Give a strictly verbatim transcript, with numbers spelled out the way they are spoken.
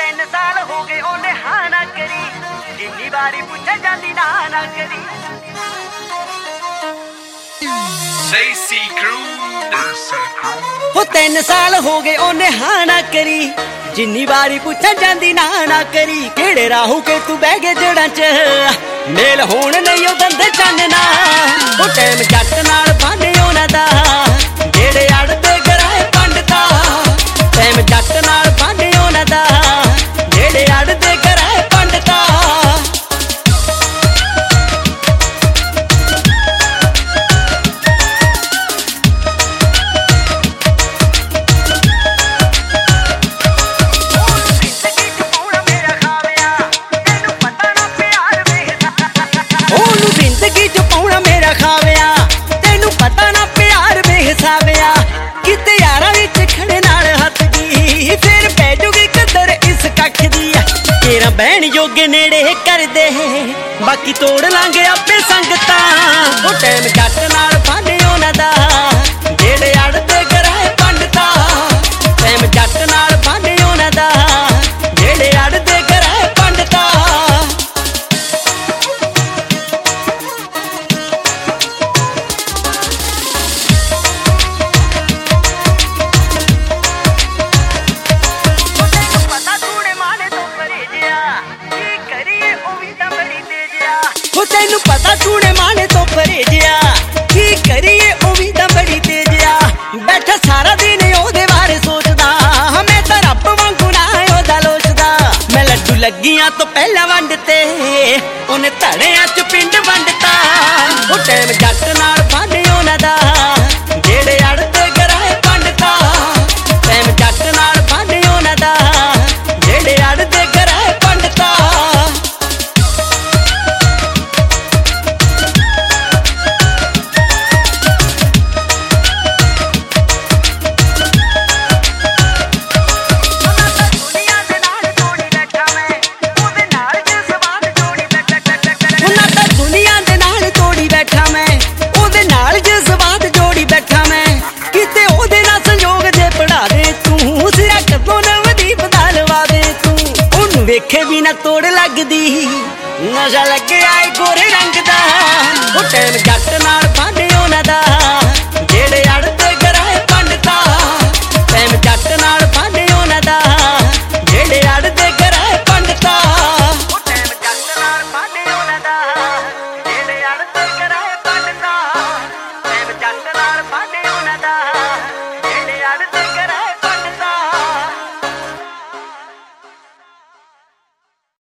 तीन साल हो गए ओने हाँ ना करी, जिन्नी बारी पूछे जाती ना ना करी। वो तीन साल हो गए ओने हाँ ना करी, जिन्नी बारी पूछे जाती ना ना करी। केड़े राहू के तू बह गए जड़ा च मेल होण नहीं ओ दंदे चानना। वो टाइम जट नाल बाने ओना दा जेड़े अड़दे गराए पंडता। टाइम जट नाल बाने ओना दा जेड़े अड़दे गराए पंडता। किते यारा विच खड़े नाल हथ दी फिर पैजूगी कदर इस कख दी। तेरा बहन योगे नेड़े कर दे बाकी तोड़ लांगे आपे संगता। वो टाइम जट नाल बाने ओना दा जेड़े अड़दे गराए पंडता। टाइम जट नाल बाने ओना दा जेड़े अड़दे गराए पंडता। तैनू पता तूने माने तो परहेजिया की करिए ओ भी तां बड़ी तेजिया। बैठा सारा दिन ओदे बारे सोचदा मैं तां रब वांगू ना ओदा लोचदा। मैं लड्डू लगियां तो पहला वंडते ओने धड़ियां च पिंड वंडता। वो टाइम जट नाल बाने ओना दा जेड़े अड़दे गराए पंडता। टाइम जट नाल बाने ओना दा जेड़े अड़दे गराए पंडता। वेखे भी ना तोड़ लगदी नशा लगे आए गोरे रंग दा। वो टाइम जट नाल बाने